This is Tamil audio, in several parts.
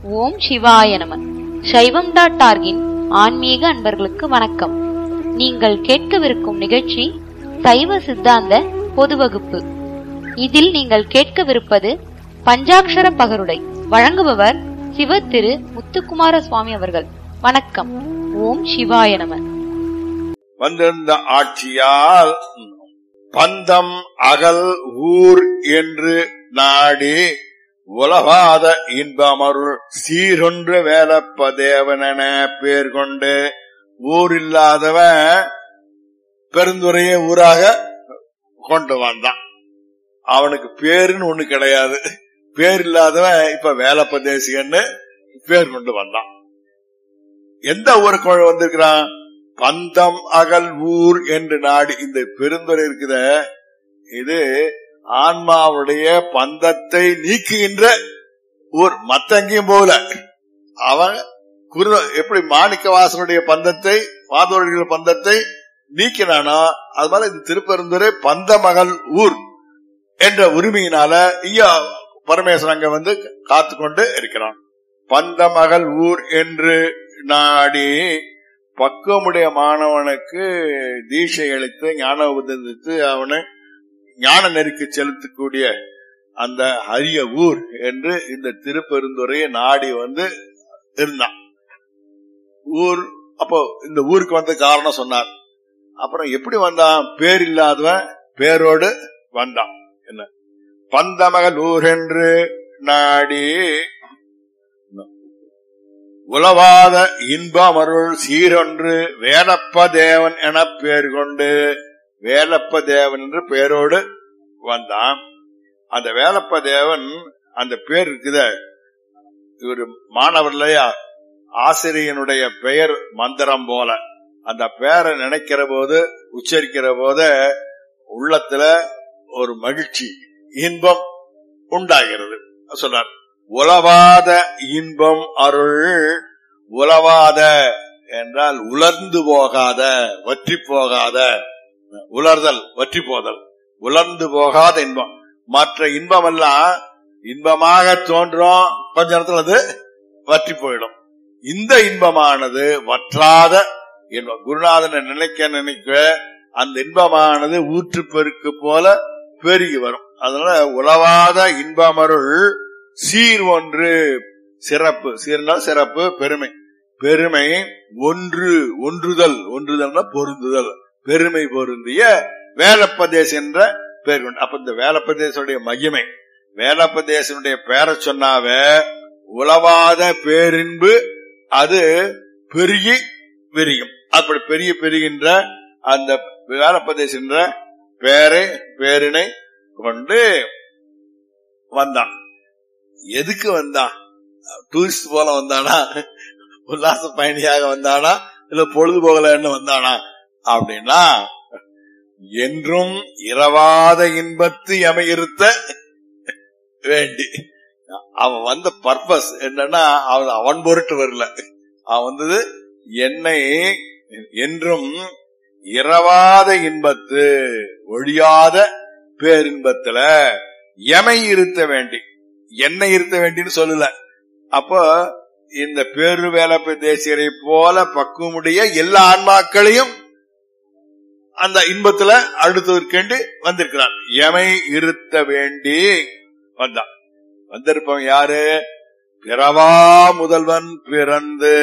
ஓம் சிவாய நம. சைவம்.orgன் ஆன்மீக அன்பர்களுக்கு வணக்கம். நீங்கள் கேட்கவிருக்கும் நிகழ்ச்சி சைவ சித்தாந்த பொது வகுப்பு. இதில் நீங்கள் கேட்கவிருப்பது பஞ்சாட்சர பகருடை. வழங்குபவர் சிவ திரு முத்துக்குமார சுவாமி அவர்கள். வணக்கம். ஓம் சிவாய நம. வந்திருந்த ஆட்சியால் பந்தம் அகல் ஊர் என்று நாடி உலகாத இன்பமருள் சீரொன்று வேலப்பதேவன பேர் கொண்டு ஊர் இல்லாதவன் பெருந்துறையை ஊராக கொண்டு வந்தான். அவனுக்கு பேருன்னு ஒண்ணு கிடையாது. பேர் இல்லாதவன் இப்ப வேலப்பதேசிகன்னு பேர் கொண்டு வந்தான். எந்த ஊருக்கு வந்திருக்கிறான்? பந்தம் அகல் ஊர் என்று நாடி. இந்த பெருந்துறை இருக்குத, இது ஆன்மாவுடைய பந்தத்தை நீக்குகின்ற ஊர். மத்தங்கேயும் போல அவன் எப்படி மாணிக்க வாசனுடைய பந்தத்தை, மாதவர்கள் பந்தத்தை நீக்கினானோ அது மாதிரி இந்த திருப்பெருந்துறை பந்தமகல் ஊர் என்ற உரிமையினால ஐயா பரமேஸ்வரன் அங்க வந்து காத்து கொண்டு இருக்கிறான். பந்தமகல் ஊர் என்று நாடி பக்குவமுடைய மாணவனுக்கு தீட்சை அளித்து ஞான உபதேசித்து அவனை ஞான நெறிக்கு செலுத்தக்கூடிய அந்த அரிய ஊர் என்று இந்த திருப்பெருந்துறையை நாடி வந்து இருந்தான். ஊர் அப்போ இந்த ஊருக்கு வந்த காரணம் சொன்னார். அப்புறம் எப்படி வந்தான்? பேர் இல்லாதவன் பேரோடு வந்தான். என்ன பந்தமகல் ஊர் என்று நாடி உலவாத இன்பமருள் சீரொன்று வேலப்ப தேவன் என பேர் கொண்டு வேலப்ப தேவன் என்று பேரோடு வந்தான். அந்த வேலப்ப தேவன் அந்த பேர் இருக்குத, இவர் மாணவர் இல்லையா, ஆசிரியனுடைய பெயர் மந்திரம் போல. அந்த பெயரை நினைக்கிற போது, உச்சரிக்கிற போது உள்ளத்துல ஒரு மகிழ்ச்சி, இன்பம் உண்டாகிறது. சொன்னார் உலவாத இன்பம் அருள். உலவாத என்றால் உலர்ந்து போகாத, வற்றி போகாத. உலர்தல், வற்றி போதல், உலர்ந்து போகாத இன்பம். மற்ற இன்பம் எல்லாம் இன்பமாக தோன்றும், கொஞ்ச நேரத்தில் அது வற்றி போயிடும். இந்த இன்பமானது வற்றாத இன்பம். குருநாதனை நினைக்க அந்த இன்பமானது ஊற்று பெருக்கு போல பெருகி வரும். அதனால உலவாத இன்பமருள் சீர் ஒன்று சிறப்பு. சீர்னால் சிறப்பு, பெருமை. பெருமை ஒன்று, ஒன்றுதல், ஒன்றுதல்னா பொருந்துதல், பெருமை பொருந்திய வேலப்பதேசம் என்ற பேர் கொண்டு. அப்ப இந்த வேலப்பதேசனுடைய மகிமை, வேலப்பதேசனுடைய பேரை சொன்னாவே உலவாத பேரின்பு அது பெருகி பெருகும். அப்படி பெரிய பெருகின்ற அந்த வேலப்பதேசம் என்ற பேரினை கொண்டு வந்தான். எதுக்கு வந்தான்? டூரிஸ்ட் போல வந்தானா, உல்லாச பயணியாக வந்தானா, இல்ல பொழுதுபோகலன்னு வந்தானா அப்படின்னா, என்றும் இரவாத இன்பத்து எமையிருத்த வேண்டி. அவன் வந்த பர்பஸ் என்னன்னா, அவன் பொருட்டு வரல. அவன் வந்தது என்னை என்றும் இரவாத இன்பத்து, ஒழியாத பேரின்பத்துல எமை இருத்த வேண்டி, என்னை இருத்த வேண்டின்னு சொல்லல. அப்போ இந்த பேரு வேலப்ப தேசியரை போல பக்குவமுடைய எல்லா ஆன்மாக்களையும் அந்த இன்பத்துல அடுத்ததற்கேண்டு வந்திருக்கிறான். எமை இருத்த வேண்டி வந்தான். வந்திருப்பவன் யாரு? பிறவா முதல்வன் பிறந்து.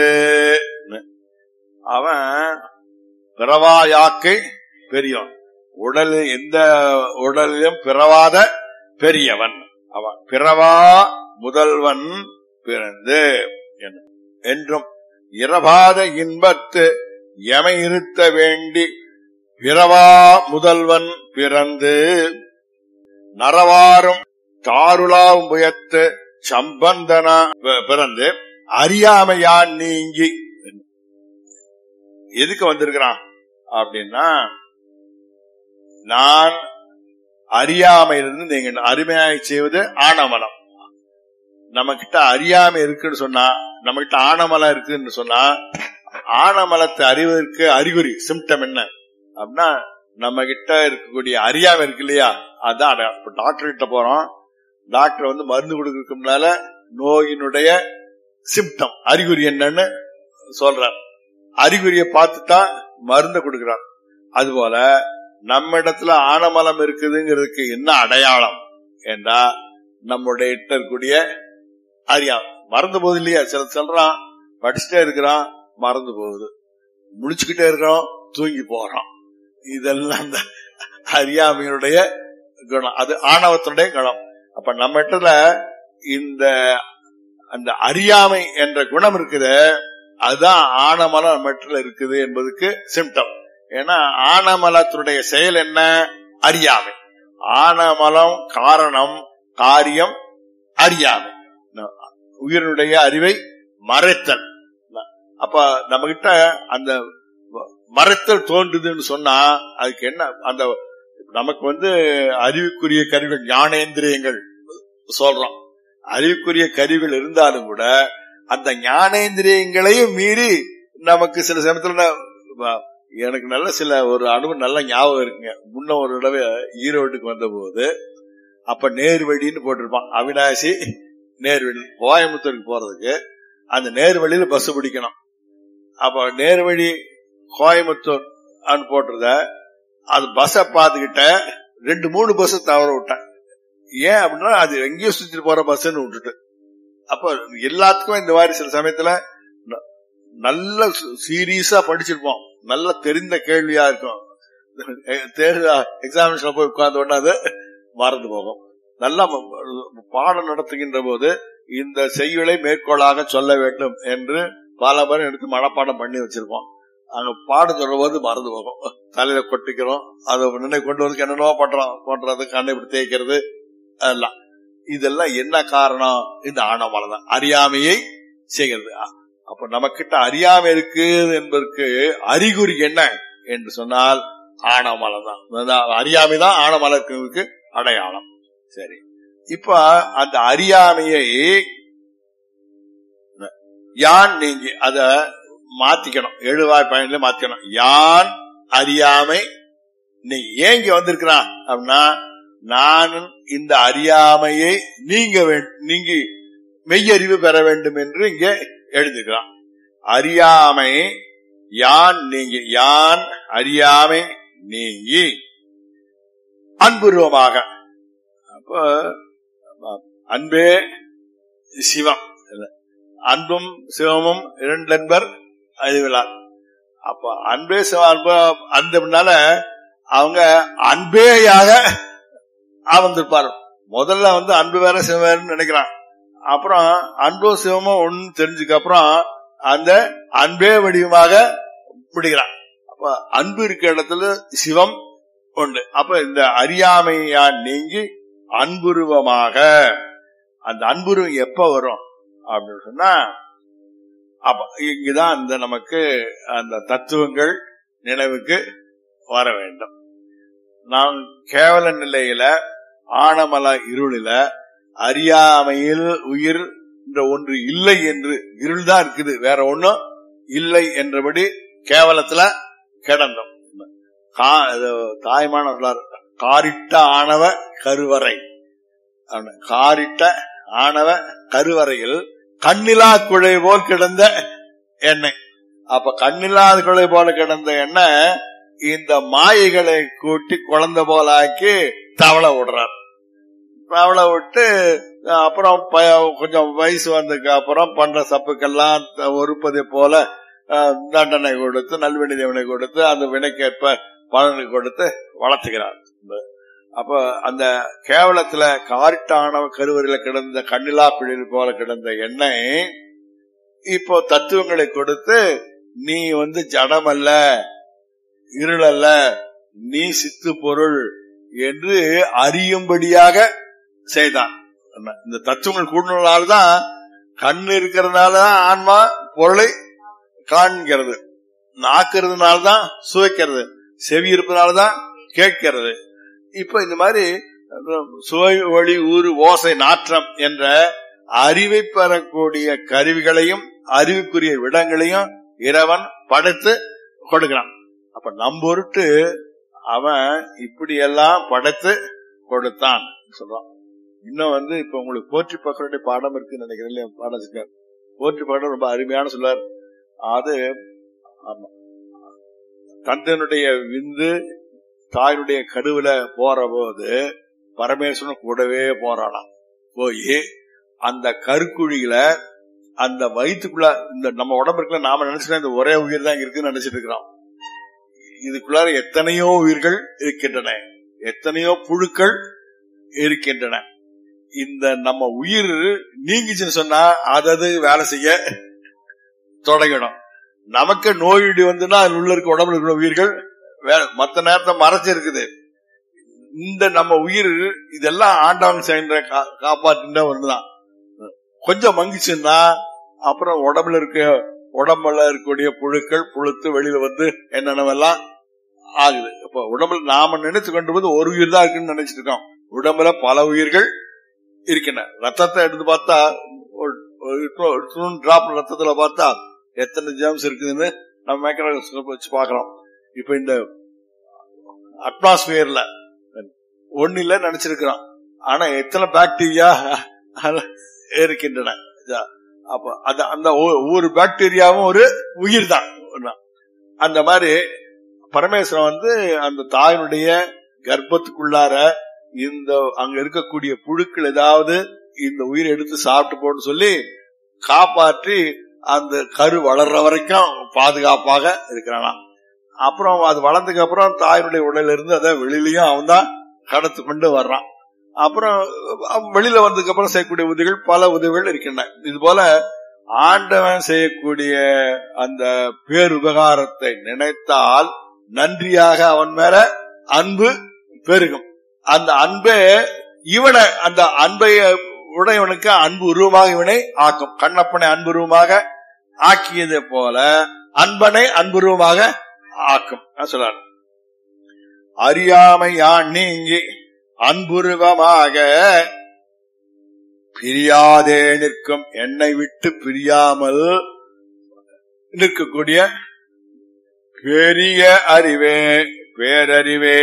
அவன் பிறவா யாக்கை பெரியவன். எந்த உடலிலும் பிறவாத பெரியவன் அவன். பிறவா முதல்வன் பிறந்து என்றும் இரவாத இன்பத்து எமை இருத்த வேண்டி பிறவா முதல்வன் பிறந்து நரவாரும் தாருளாவும் புயத்து சம்பந்தனா பிறந்து அறியாமையான் நீங்கி. எதுக்கு வந்திருக்கிறான் அப்படின்னா, நான் அறியாமையிலிருந்து நீங்க அருமையாய் செய்வது ஆணவமலம். நம்ம கிட்ட அறியாமை இருக்குன்னு சொன்னா, நம்ம கிட்ட ஆணவமலம் இருக்குன்னு சொன்னா, ஆணவமலத்தை அறிவதற்கு அறிகுறி சிம்டம் என்ன அப்படின்னா, நம்ம கிட்ட இருக்கக்கூடிய அறியாமை இருக்கு இல்லையா, அதான். டாக்டர் கிட்ட போறோம், டாக்டர் வந்து மருந்து கொடுக்கறதுக்கு முன்னால நோயினுடைய சிம்டம், அறிகுறி என்னன்னு சொல்றார். அறிகுறியை பார்த்துதான் மருந்து கொடுக்கிறார். அதுபோல நம்ம இடத்துல ஆணமலம் இருக்குதுங்கிறதுக்கு என்ன அடையாளம் என்றா நம்முடைய இருக்கக்கூடிய அறியாமை. மறந்து போகுது இல்லையா? சில சொல்றான் படிச்சுட்டே இருக்கிறான், மறந்து போகுது, முடிச்சுக்கிட்டே இருக்கிறோம், தூங்கி போறோம். இதெல்லாம் அந்த அறியாமையுடைய குணம், அது ஆணவத்தினுடைய குணம். அப்ப நம்ம இடத்துல இந்த அந்த அறியாமை என்ற குணம் இருக்குது, அதுதான் ஆணமலம் நம்ம இடத்துல இருக்குது என்பதுக்கு சிம்டம். ஏன்னா ஆணமலத்தினுடைய செயல் என்ன? அறியாமை. ஆணமலம் காரணம், காரியம் அறியாமை, உயிரினுடைய அறிவை மறைத்தல். அப்ப நம்ம கிட்ட அந்த மறைத்தல் தோன்றுதுன்னு சொன்னா அதுக்கு என்ன? அந்த நமக்கு அறிவுக்குரிய கருவிகள், ஞானேந்திரியங்கள் சொல்றோம். அறிவுக்குரிய கருவிகள் இருந்தாலும் கூட அந்த ஞானேந்திரியங்களையும் மீறி நமக்கு சில சமயத்துல எனக்கு நல்ல சில ஒரு அனுபவம் நல்ல ஞாபகம் இருக்குங்க. முன்ன ஒரு தடவை ஈரோட்டுக்கு வந்த போது, அப்ப நேர்வழின்னு போட்டிருப்பான், அவினாசி நேர்வழி. கோயம்புத்தூருக்கு போறதுக்கு அந்த நேர்வழியில பஸ் பிடிக்கணும். அப்ப நேர்வழி கோயம்புத்தூர் போட்டுறத அது பஸ்ஸ பாத்துக்கிட்ட 2-3 பஸ் தவற விட்டேன். ஏன் அப்படின்னா அது எங்கேயோ சுத்திட்டு போற பஸ்ன்னு விட்டுட்டு. அப்ப எல்லாத்துக்கும் இந்த மாதிரி சில சமயத்துல நல்ல சீரியஸா படிச்சிருப்போம், நல்ல தெரிந்த கேள்வியா இருக்கும், எக்ஸாமினேஷன்ல போய் உட்கார்ந்த உடனே அது மறந்து போகும். நல்லா பாடம் நடத்துகின்ற போது இந்த செய்யுளை மேற்கோளாக சொல்ல வேண்டும் என்று பல பேர் எடுத்து மனப்பாடம் பண்ணி வச்சிருப்போம். அங்க பாடம் சொல்ற போது மறந்து போகும், தலையில கொட்டிக்கிறோம், அதை நினை கொண்டு வந்து என்னென்னவோ பண்றது, கண்ணை இப்படி தேய்க்கிறது, அதெல்லாம். இதெல்லாம் என்ன காரணம்? இந்த ஆணவமலம் தான், அறியாமையை செய்கிறது. அப்ப நமக்கிட்ட அறியாமை இருக்கு என்பதற்கு அறிகுறி என்ன என்று சொன்னால் ஆணவமலம் தான். அறியாமை தான் ஆணவமலத்துக்கு அடையாளம். சரி, இப்ப அந்த அறியாமையை யான் நீங்கி அத மாத்திக்கணும், 7 பயன்ல மாத்திக்கணும். யான் அறியாமை நீ ஏங்க வந்திருக்கிறான் அப்படின்னா, நான் இந்த அறியாமையை நீங்கி மெய்யறிவு பெற வேண்டும் என்று இங்க எழுதுகிறான். அறியாமை யான் நீங்கி, யான் அறியாமை நீங்கி அன்புருவமாக. அப்ப அன்பே சிவம், அன்பும் சிவமும் 2 நண்பர் அறிவிலார். அப்ப அன்பே சிவம், அன்புனால அவங்க அன்பேயாக அமர்ந்திருப்பார். முதல்ல அன்பு வேற சிவம் வேறுன்னு நினைக்கிறான். அப்புறம் அன்பும் சிவமும் ஒன்னு தெரிஞ்சுக்க அப்புறம் அந்த அன்பே வடிவமாக பிடிக்கிறான். அப்ப அன்பு இருக்க இடத்துல சிவம் உண்டு. அப்ப இந்த அறியாமையா நீங்கி அன்புருவமாக. அந்த அன்புருவம் எப்ப வரும் அப்படின்னு சொன்னா, அப்ப இங்குதான் இந்த நமக்கு அந்த தத்துவங்கள் நினைவுக்கு வர வேண்டும். நாம் கேவல நிலையில ஆணமல இருளில அறியாமையில் உயிர் என்ற ஒன்று இல்லை என்று, இருள் தான் இருக்குது, வேற ஒன்னும் இல்லை என்றபடி கேவலத்துல கிடந்தோம். தாய்மான காரிட்ட ஆணவ கருவறை, காரிட்ட ஆணவ கருவறையில் கண்ணிலா குழை போல் கிடந்த எண்ணெய். அப்ப கண்ணில்லாத குழை போல கிடந்த எண்ணெய் இந்த மாயைகளை கூட்டி குழந்தை போல ஆக்கி தவளை விடுறார். தவளை விட்டு அப்புறம் கொஞ்சம் வயசு வந்ததுக்கு அப்புறம் பண்ற சப்புக்கெல்லாம் ஒருப்பதை போல தண்டனை கொடுத்து, நல்வினை தேவனை கொடுத்து, அந்த வினைக்கேற்ப பலனை கொடுத்து வளர்த்துக்கிறார். அப்ப அந்த கேவலத்துல காரிட்டான கருவறையில கிடந்த கண்ணிலா பிழை போல கிடந்த எண்ணெய் இப்போ தத்துவங்களை கொடுத்து, நீ ஜடமல்ல, இருளல்ல, நீ சித்து பொருள் என்று அறியும்படியாக செய்தான். இந்த தத்துவங்கள் கூடுனால்தான், கண்ணு இருக்கிறதுனாலதான் ஆன்மா பொருளை காண்கிறது, நாக்குறதுனால்தான் சுவைக்கிறது, செவி இருப்பதனாலதான் கேட்கிறது. இப்ப இந்த மாதிரி சுவை, ஒளி, ஊறு, ஓசை, நாற்றம் என்ற அறிவை பெறக்கூடிய கருவிகளையும் அறிவுக்குரிய விடங்களையும் இறைவன் படைத்து கொடுக்கிறான். அப்ப நம்பொருட்டு அவன் இப்படி எல்லாம் படைத்து கொடுத்தான் சொல்றான். இன்னும் இப்ப உங்களுக்கு போற்றி பக்கருடைய பாடம் இருக்குன்னு நினைக்கிறேன் இல்லையா? போற்றி பாடல் ரொம்ப அருமையான சொல்லார். அது தந்தனுடைய விந்து தாயினுடைய கருவில போற போது பரமேஸ்வரன் கூடவே போறானா. போய் அந்த கருக்குழியில அந்த வயிற்றுக்குள்ள இந்த நம்ம உடம்புக்குள்ள நாம நினைச்சுட்டா இந்த ஒரே உயிர் தான் இருக்குன்னு நினைச்சிட்டு இருக்கிறோம். இதுக்குள்ளார எத்தனையோ உயிர்கள் இருக்கின்றன, எத்தனையோ புழுக்கள் இருக்கின்றன. இந்த நம்ம உயிர் நீங்கிச்சுன்னு சொன்னா அதது வேலை செய்ய தொடங்கணும். நமக்கு நோயடி வந்துன்னா அது உள்ள இருக்க உடம்புல இருக்கிற உயிர்கள் மத்த நேரத்தை மறைச்சு இருக்குது. இந்த நம்ம உயிர் இதெல்லாம் ஆண்டவன் செய்கிற காப்பாற்றின ஒண்ணுதான். கொஞ்சம் மங்கிச்சுன்னா அப்புறம் உடம்புல இருக்கக்கூடிய புழுக்கள் புழுத்து வெளியில வந்து என்னென்னவெல்லாம் ஆகுது. இப்ப உடம்புல நாம நினைத்து கொண்டு போது ஒரு உயிர் தான் இருக்குன்னு நினைச்சிட்டு இருக்கோம். உடம்புல பல உயிர்கள் இருக்கின்றன. ரத்தத்தை எடுத்து பார்த்தா டிராப் ரத்தத்துல பார்த்தா எத்தனை ஜேம்ஸ் இருக்குதுன்னு நம்ம மைக்ரோஸ்கோப் வச்சு பாக்குறோம். இப்ப இந்த அட்மாஸ்பியர்ல ஒண்ணு இல்ல நினைச்சிருக்கிறோம். ஆனா எத்தனை பாக்டீரியா இருக்கின்றன. அப்ப அந்த ஒவ்வொரு பாக்டீரியாவும் ஒரு உயிர் தான். அந்த மாதிரி பரமேஸ்வரன் அந்த தாயினுடைய கர்ப்பத்துக்குள்ளார இந்த அங்க இருக்கக்கூடிய புழுக்கள் ஏதாவது இந்த உயிரை எடுத்து சாப்பிட்டு போட்டு சொல்லி காப்பாற்றி அந்த கரு வளர்ற வரைக்கும் பாதுகாப்பாக இருக்கிறானா. அப்புறம் அது வளர்ந்ததுக்கு அப்புறம் தாயினுடைய உடல இருந்து அதை வெளியிலயும் அவன் தான் கடத்து கொண்டு வர்றான். அப்புறம் வெளியில வந்ததுக்கு அப்புறம் செய்யக்கூடிய உதவிகள் பல உதவிகள் இருக்கின்றன. இது போல ஆண்டவன் செய்யக்கூடிய அந்த பேருபகாரத்தை நினைத்தால் நன்றியாக அவன் மேல அன்பு பெருகும். அந்த அன்பே இவனை அந்த அன்பை உடையவனுக்கு அன்பு உருவமாக இவனை ஆக்கும். கண்ணப்பனை அன்புருவமாக ஆக்கியது போல அன்பனை அன்புருவமாக ஆக்கும் சொல்றார். அறியாமை யான் நீங்கி அன்புருவமாக பிரியாதே நிற்கும் என்னை விட்டு பிரியாமல் நிற்கக்கூடிய பெரிய அறிவே பேரறிவே.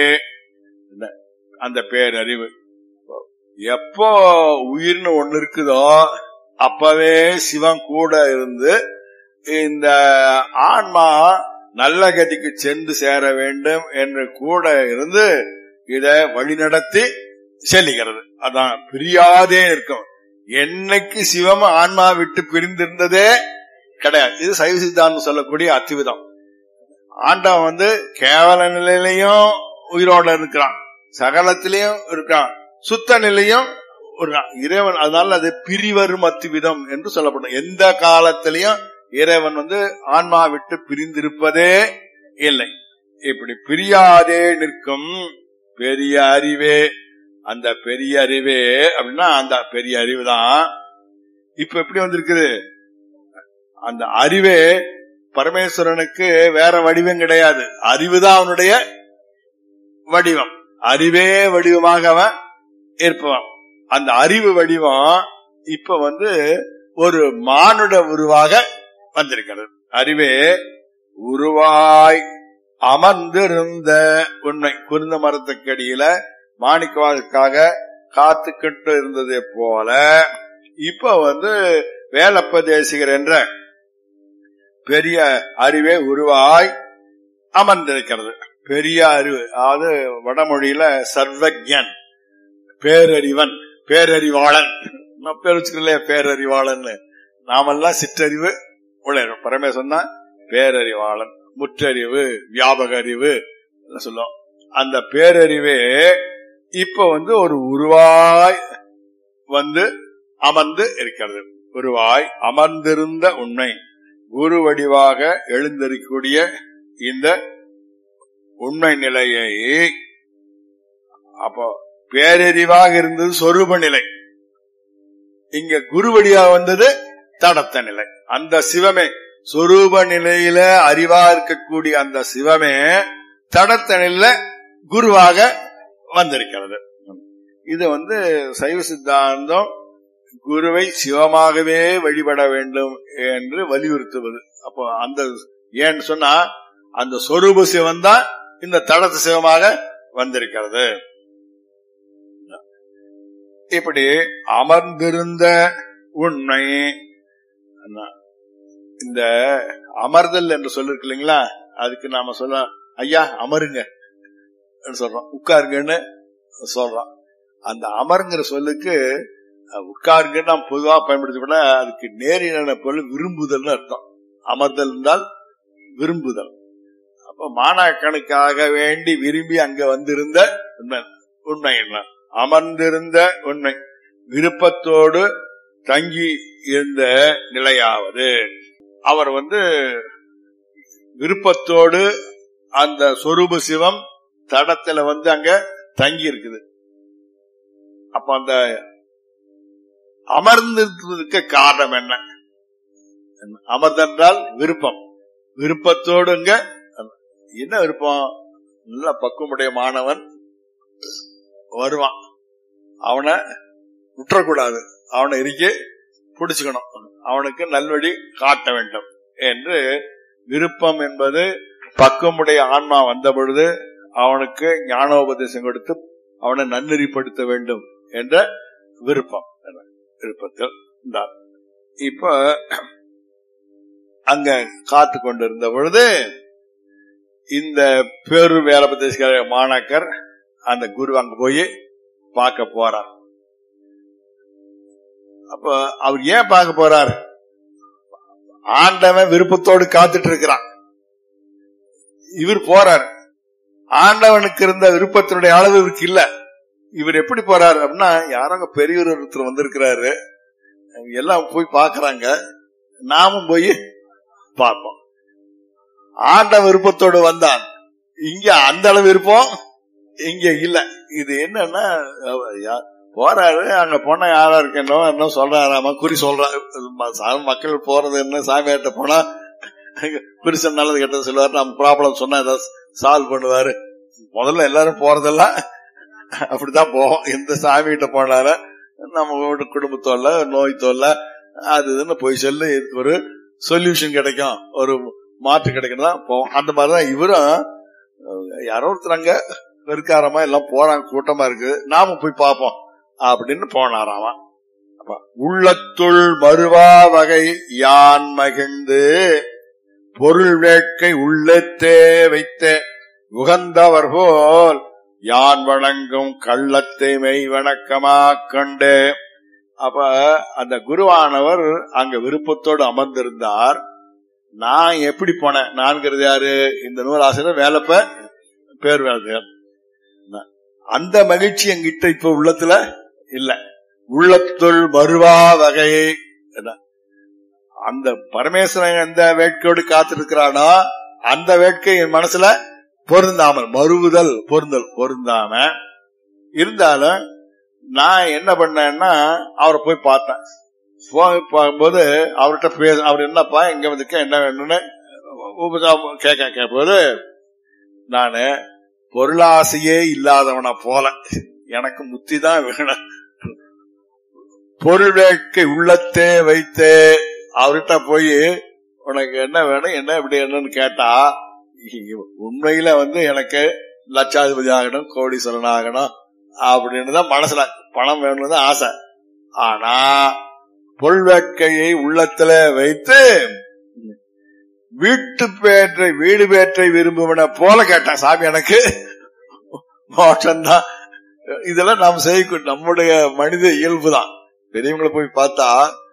அந்த பேரறிவு எப்போ உயிர்னு ஒண்ணு இருக்குதோ அப்பவே சிவன் கூட இருந்து இந்த ஆன்மா நல்ல கதிக்கு சென்று சேர வேண்டும் என்று கூட இருந்து இத வழிநடத்தி செல்லுகிறது. அதான் பிரியாதே இருக்கும். என்னைக்கு சிவம் ஆன்மா விட்டு பிரிந்திருந்ததே கிடையாது. இது சைவ சித்தாந்தம் சொல்லக்கூடிய அத்விதம். ஆண்டவன் கேவல நிலையிலையும் உயிரோட இருக்கிறான், சகலத்திலையும் இருக்கான், சுத்த நிலையும் இருக்கான் இறைவன். அதனால அது பிரிவரும் அத்விதம் என்று சொல்லப்படும். எந்த காலத்திலையும் இறைவன் ஆன்மா விட்டு பிரிந்திருப்பதே இல்லை. இப்படி பிரியாதே நிற்கும் பெரிய அறிவே. அந்த பெரிய அறிவே அப்படின்னா அந்த பெரிய அறிவு தான் இப்ப எப்படி வந்திருக்குது. அந்த அறிவே பரமேஸ்வரனுக்கு வேற வடிவம் கிடையாது. அறிவுதான் அவனுடைய வடிவம். அறிவே வடிவமாக அவன் இருப்பவன். அந்த அறிவு வடிவம் இப்ப ஒரு மானுட உருவாக வந்திருக்கிறது. அறிவே உருவாய் அமர்ந்திருந்த உண்மை. குருந்த மரத்துக்கடியில மாணிக்கவாளுக்காக காத்துக்கிட்டு இருந்ததை போல இப்ப வேலப்ப தேசிகர் என்ற பெரிய அறிவே உருவாய் அமர்ந்திருக்கிறது. பெரிய அறிவு, அதாவது வடமொழியில சர்வஜன், பேரறிவன், பேரறிவாளன். பேர் வச்சுக்கலையே பேரறிவாளன். நாமெல்லாம் சிற்றறிவு உள்ள பரமேஸ்வரன் பேரறிவாளன், முற்றறிவு, வியாபக அறிவு சொல்லுவோம். அந்த பேரறிவே இப்ப ஒரு உருவாய் அமர்ந்து இருக்கிறது. உருவாய் அமர்ந்திருந்த உண்மை குரு வடிவாக எழுந்திருக்கக்கூடிய இந்த உண்மை நிலையை அப்போ பேரறிவாக இருந்தது சொரூப நிலை. இங்க குருவடியாக வந்தது தடத்த நிலை. அந்த சிவமே சொரூப நிலையில அறிவா இருக்கக்கூடிய அந்த சிவமே தடத்த நிலையில குருவாக வந்திருக்கிறது. இது சைவ சித்தாந்தம் குருவை சிவமாகவே வழிபட வேண்டும் என்று வலியுறுத்துவது. அப்போ அந்த ஏன்னு சொன்னா அந்த சொரூப சிவன் தான் இந்த தடத்த சிவமாக வந்திருக்கிறது. இப்படி அமர்ந்திருந்த உண்மை இந்த அமர்தல் என்று சொல்லிருக்கு இல்லைங்களா, அதுக்கு நாம சொல்ல ஐயா அமருங்க சொல்றோம், உட்காருங்கன்னு சொல்றோம். அந்த அமருங்கிற சொல்லுக்கு உட்காருங்க நாம் பொதுவாக பயன்படுத்தி கூட அதுக்கு நேரின பொருள் விரும்புதல் அர்த்தம். அமர்தல் என்றால் விரும்புதல். அப்ப மாணாக்கனுக்காக வேண்டி விரும்பி அங்க வந்திருந்த உண்மை என்ன, அமர்ந்திருந்த உண்மை, விருப்பத்தோடு தங்கி இருந்த நிலையாவது. அவர் விருப்பத்தோடு அந்த சொரூப சிவம் தடத்துல அங்க தங்கி இருக்குது. அப்ப அந்த அமர்ந்திருக்க காரணம் என்ன? அமர்ந்தென்றால் விருப்பம். விருப்பத்தோடு என்ன விருப்பம்? நல்ல பக்குவமுடைய மாணவன் வருவான், அவனை விட்டுறக்கூடாது, அவனை இறுக்கி பிடிச்சுக்கணும், அவனுக்கு நல்வழி காட்ட வேண்டும் என்று விருப்பம் என்பது பக்குவமுடைய ஆன்மா வந்த பொழுது அவனுக்கு ஞானோபதேசம் கொடுத்து அவனை நன்னெறிப்படுத்த வேண்டும் என்ற விருப்பம். விருப்பத்தில் இப்ப அங்க காத்து கொண்டிருந்த பொழுது இந்த பேரு வேலபதேச மாணாக்கர் அந்த குரு அங்க போய் பார்க்க போறார். அப்ப அவர் ஏன் பார்க்க போறார்? ஆண்டவன் விருப்பத்தோடு காத்துட்டு இருக்கிறான், இவர் போறார். ஆண்டவனுக்கு இருந்த விருப்பத்தினுடைய அளவு இவருக்கு இல்ல. இவர் எப்படி போறாரு அப்படின்னா, யாரங்க பெரியவர் ஒருத்தர் வந்திருக்கிறாரு, எல்லாம் போய் பாக்குறாங்க, நாமும் போய் பார்ப்போம். ஆண்ட விருப்பத்தோடு வந்தான், இங்க அந்த அளவு விருப்பம் இங்க இல்ல. இது என்னன்னா, போறாரு, அங்க போனா யாரா இருக்கோ என்ன சொல்றாராமா, குறி சொல்றாரு. மக்கள் போறது என்ன, சாமியார்ட்ட போனா குறி நல்லது கெட்டது சொல்லுவாரு, நம்ம ப்ராப்ளம் சொன்னா ஏதாவது சால்வ் பண்ணுவாரு. முதல்ல எல்லாரும் போறதெல்லாம் அப்படித்தான் போவோம். எந்த சாமி கிட்ட போனாலும் நம்ம குடும்ப தொல்லை, நோய் தொல்லை, அது இதுன்னு போய் சொல்லி இதுக்கு ஒரு சொல்யூஷன் கிடைக்கும், ஒரு மாற்று கிடைக்கும் தான் போவோம். அந்த மாதிரிதான் இவரும் யாரோ ஒருத்தர் வெறுக்காரமா எல்லாம் போறாங்க, கூட்டமா இருக்கு, நாம போய் பார்ப்போம் அப்படின்னு போனாராமா. உள்ளத்துள் மறுவா வகை யான் மகிழ்ந்து பொருள் வேட்கை உள்ளத்தே வைத்த உகந்தவர் போல் யான் வணங்கும் கள்ளத்தை மெய் வணக்கமா கண்டு. அப்ப அந்த குருவானவர் அங்க விருப்பத்தோடு அமர்ந்திருந்தார். நான் எப்படி போனேன்? நான்கிறது யாரு? இந்த நூலாசிரியர் வேலப்ப பேர் வேலையார். அந்த மகிழ்ச்சி எங்கிட்ட இப்ப உள்ளத்துல இல்ல. உள்ளத்துள் மறுவா வகை, அந்த பரமேஸ்வரன் எந்த வேட்கையோடு காத்திருக்கிறானோ அந்த வேட்கை என் மனசுல பொருந்தாமல், மறுவுதல் பொருந்தாம இருந்தாலும் நான் என்ன பண்ணேன்னா, அவரை போய் பார்த்தேன். போகும்போது அவர்கிட்ட பேச, அவர் என்னப்பா எங்க வந்துக்க, என்ன வேணும்னு கேட்போது, நானு பொருளாசையே இல்லாதவனா போல, எனக்கு முத்தி தான் வேணும், பொருள் வேட்கை உள்ளத்தே வைத்து அவர்கிட்ட போய் உனக்கு என்ன வேணும், என்ன இப்படி என்னன்னு கேட்டா, உண்மையில எனக்கு லட்சாதிபதி ஆகணும், கோடீஸ்வரன் ஆகணும் அப்படின்னு தான் மனசுல பணம் வேணும்னு தான் ஆசை. ஆனா பொருள் வேட்கையை உள்ளத்துல வைத்து வீடு பேற்றை விரும்புவன போல கேட்டான் சாமி, எனக்கு மோட்சம்தான். இதெல்லாம் நாம் செய்யக்கூட நம்முடைய மனித இயல்பு தான். பெரியவங்களை போய் பார்த்தா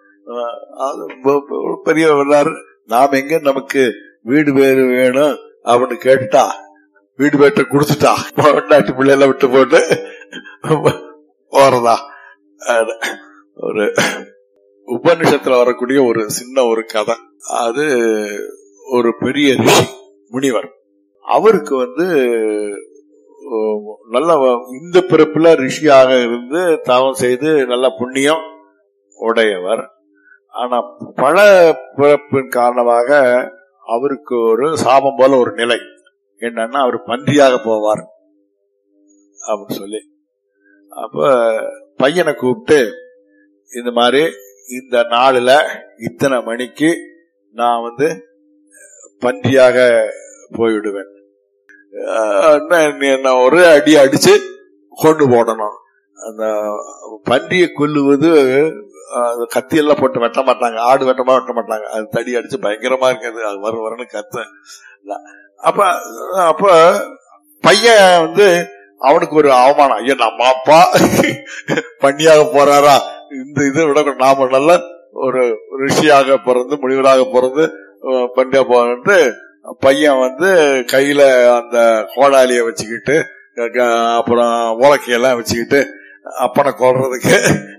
பெரிய நாம் எங்க நமக்கு வீடு பேரு வேணும் அப்படின்னு கேட்டுட்டா, வீடு பேற்றை கொடுத்துட்டா, நாட்டு பிள்ளைல விட்டு போட்டு போறதா. ஒரு உபநிஷத்துல வரக்கூடிய ஒரு சின்ன ஒரு கதை. அது ஒரு பெரிய ரிஷி முனிவர், அவருக்கு நல்ல இந்த பிறப்புல ரிஷியாக இருந்து தவம் செய்து நல்ல புண்ணியம் உடையவர். ஆனா பல பிறப்பின் காரணமாக அவருக்கு ஒரு சாபம் போல ஒரு நிலை என்னன்னா, அவர் பன்றியாக போவார் அப்படின்னு சொல்லி. அப்ப பையனை கூப்பிட்டு, இந்த மாதிரி இந்த நாளுல இத்தனை மணிக்கு நான் பன்றியாக போய்விடுவேன், ஒரு அடி அடிச்சு கொண்டு போடணும் அந்த பன்றியை கொல்லுவது கத்தியெல்லாம் போட்டு வெட்ட மாட்டாங்க, ஆடு வெட்ட மாட்டாங்க, அது தடி அடிச்சு பயங்கரமா இருக்காது, அது வரன்னு கத்த. அப்ப பையன் அவனுக்கு ஒரு அவமானம், ஐயா நம்ம அப்பா பன்னியாக போறாரா, இந்த இதை விட நாம நல்ல ஒரு ரிஷியாக பிறந்து முனிவராக பிறந்து பன்னியா போறன்ட்டு பையன் கையில அந்த கோடாலிய வச்சுக்கிட்டு அப்புறம் உலக்கையெல்லாம் வச்சுக்கிட்டு அப்பனை கொல்றதுக்கு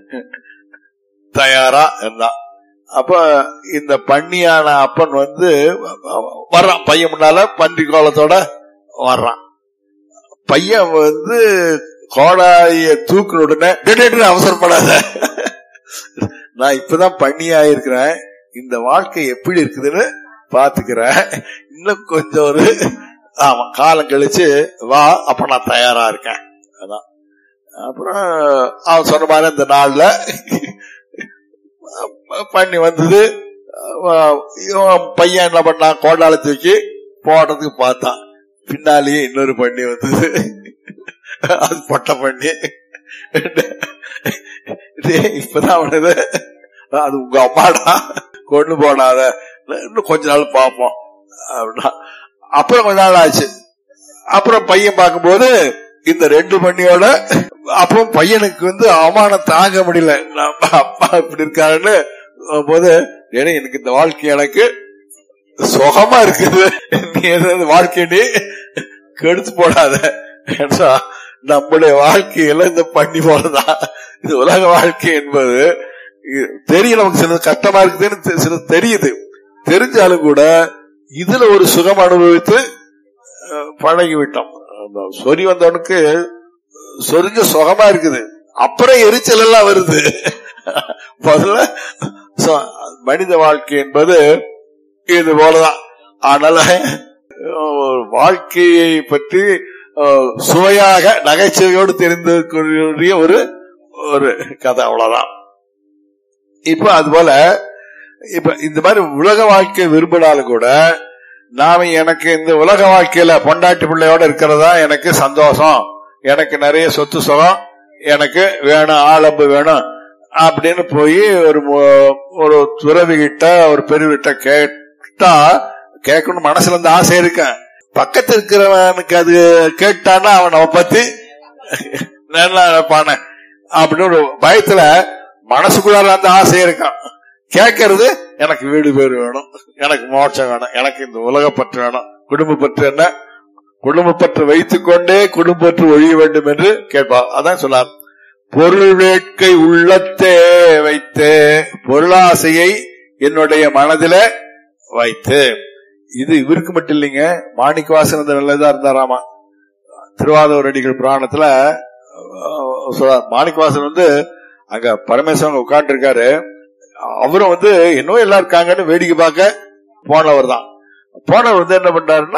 தயாரா இருந்தான். அப்ப இந்த பன்னியான அப்பன் வர்றான், பையன் முன்னால பன்றி கோலத்தோட வர்றான். பையன் கோடாலிய தூக்குன உடனே அவசரப்படாத, நான் இப்பதான் பன்னியாயிருக்கிறேன், இந்த வாழ்க்கை எப்படி இருக்குதுன்னு பாத்துக்கிறேன், இன்னும் கொஞ்சம் ஒரு காலம் கழிச்சு வா, அப்ப நான் தயாரா இருக்கேன். அதான் அப்புறம் அவன் சொன்ன மாதிரி இந்த நாள்ல பண்ணி வந்தது. பையன் என்ன பண்ணான், கோடால தூக்கி போடுறதுக்கு பார்த்தான், பின்னாலேயே இன்னொரு பண்ணி வந்தது, அது பொட்டை பண்ணி. இப்பதான் அவனது அது உங்க அம்மாடா, கொண்டு போடாத, இன்னும் கொஞ்ச நாள் பார்ப்போம் அப்படின்னா. அப்புறம் கொஞ்ச நாள் ஆச்சு. அப்புறம் பையன் பார்க்கும்போது இந்த 2 பண்ணியோட, அப்புறம் பையனுக்கு அவமானம் தாங்க முடியல, நம்ம அப்பா இப்படி இருக்காருன்னு போது, ஏன்னா எனக்கு இந்த வாழ்க்கை எனக்கு சுகமா இருக்குது, நீ ஏதாவது வாழ்க்கை நீ கெடுத்து போடாத, நம்முடைய வாழ்க்கையில இந்த பண்ணி போறதான் இது உலக வாழ்க்கை என்பது தெரியும். நமக்கு சில கஷ்டமா இருக்குதுன்னு சில தெரியுது, தெரிஞ்சாலும் கூட இதுல ஒரு சுகம் அனுபவித்து பழகிவிட்டோம். சொறி வந்தவனுக்கு சொரிஞ்ச சுகமா இருக்குது, அப்புறம் எரிச்சல் எல்லாம் வருது. முதல்ல மனித வாழ்க்கை என்பது இது போலதான். அதனால வாழ்க்கையை பற்றி சுவையாக நகைச்சுவையோடு தெரிந்து ஒரு கதை, அவ்வளவுதான். இப்ப அது போல இப்ப இந்த மாதிரி உலக வாழ்க்கை விரும்பினாலும் கூட நாம எனக்கு இந்த உலக வாழ்க்கையில பொண்டாட்டி பிள்ளையோட இருக்கிறதா எனக்கு சந்தோஷம், எனக்கு நிறைய சொத்து சுகம் எனக்கு வேணும், ஆளம்பு வேணும் அப்படின்னு போய் ஒரு துறவி கிட்ட ஒரு பெருவிட்ட கேட்டா கேட்கணும் மனசுல இருந்து ஆசை இருக்கேன். பக்கத்து இருக்கிறவனுக்கு அது கேட்டானா அவன் நம்ம பத்தி நல்லா பான அப்படின்னு ஒரு பயத்துல மனசுக்குள்ளார அந்த ஆசை இருக்கான். கேட்கறது எனக்கு வீடு பேரு வேணும், எனக்கு மோட்சம் வேணும், எனக்கு இந்த உலகப்பற்று வேணும், குடும்பப்பற்று என்ன, குடும்பப்பற்று வைத்துக் கொண்டே குடும்பப்பற்று ஒழிய வேண்டும் என்று கேட்பா. அதான் சொன்னார், பொருள் வேட்கை உள்ளத்தே வைத்து, பொருளாசையை என்னுடைய மனதில வைத்து. இது இவருக்கு மட்டும் இல்லைங்க, மாணிக்கவாசன் நல்லதா இருந்தாராமா. திருவாதூர் அடிகள் புராணத்துல மாணிக்கவாசன் அங்க பரமேஸ்வரன் உட்கார்ந்து இருக்காரு. அவரும் என்னவோ எல்லாம் இருக்காங்கன்னு வேடிக்கை பார்க்க போனவர் தான். போனவர் என்ன பண்றாருன்னா,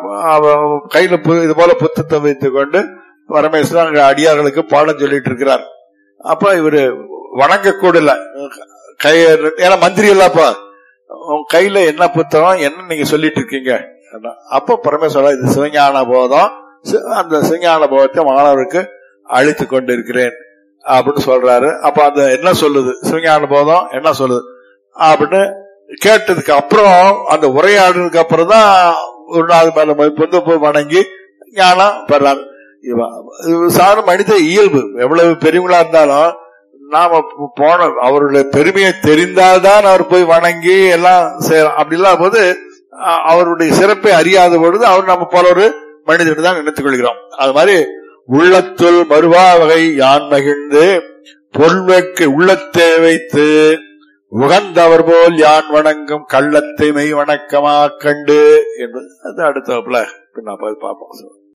கையில இது போல புத்தத்தை வைத்துக் கொண்டு பரமேஸ்வரன் அங்க அடியார்களுக்கு பாடம் சொல்லிட்டு இருக்கிறார். அப்ப இவரு வணங்க கூடல, ஏன்னா மந்திரி எல்லாப்பா கையில என்ன புத்தகம் என்ன நீங்க சொல்லிட்டு இருக்கீங்க. அப்ப பரமேஸ்வரன் இது சிவஞான போதம், அந்த சிவஞான போதத்தை மாணவருக்கு அழித்து கொண்டு இருக்கிறேன் அப்படின்னு சொல்றாரு. அப்ப அந்த என்ன சொல்லுது, சிவஞான போதம் என்ன சொல்லுது அப்படின்னு கேட்டதுக்கு அப்புறம், அந்த உரையாடுறதுக்கு அப்புறம் தான் ஒரு நாள் மேல போய் வணங்கி ஞானம் பெறாரு. சாதாரண மனித இயல்பு, எவ்வளவு பெரியவங்களா இருந்தாலும் நாம போன அவருடைய பெருமையை தெரிந்தால்தான் அவர் போய் வணங்கி எல்லாம் செய்யலாம். அப்படி இல்லாத போது அவருடைய சிறப்பை அறியாத பொழுது அவர் நம்ம போல ஒரு மனிதன் தான் நினைத்துக் கொள்கிறோம். அது மாதிரி உள்ளத்துள் மறுவா வகை யான் மகிழ்ந்து பொருள்வேட்கை உள்ளத்தை வைத்து உகந்தவர் போல் யான் வணங்கும் கள்ளத்தை மெய் வணக்கமா கண்டு என்பது அது அடுத்த பின்ன பார்ப்போம்.